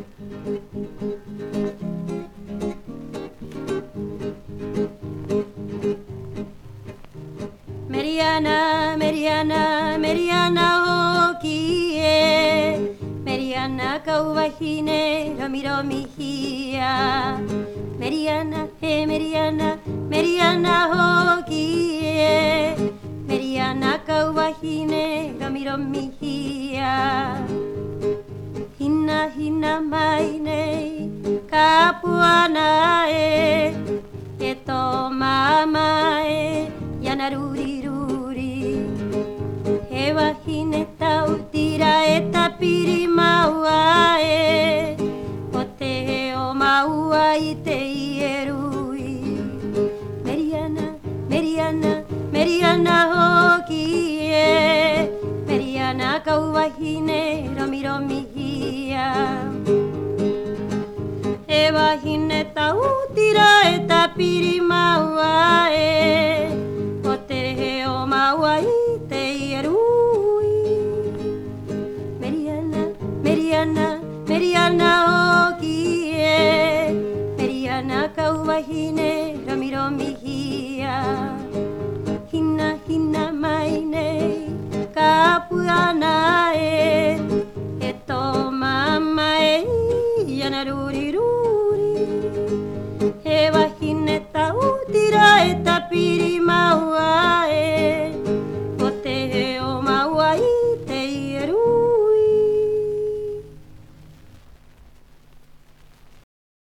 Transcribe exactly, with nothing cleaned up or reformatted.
Meriana, Meriana, Meriana hoki e Meriana kauvahine romiro mihia Meriana, e Meriana, Meriana hoki e Meriana kauvahine romiro mihia Hina hina mai nei kapuana e E to mama e Yana ruri ruri He wahine tau tira e tapiri maua e O te he o maua i te ierui Meriana, Meriana, Meriana hoki e Meriana kauvahine romi romi hia E wahine tau tira e tapiri maua e O te he o maua i te ierui Meriana, Meriana, Meriana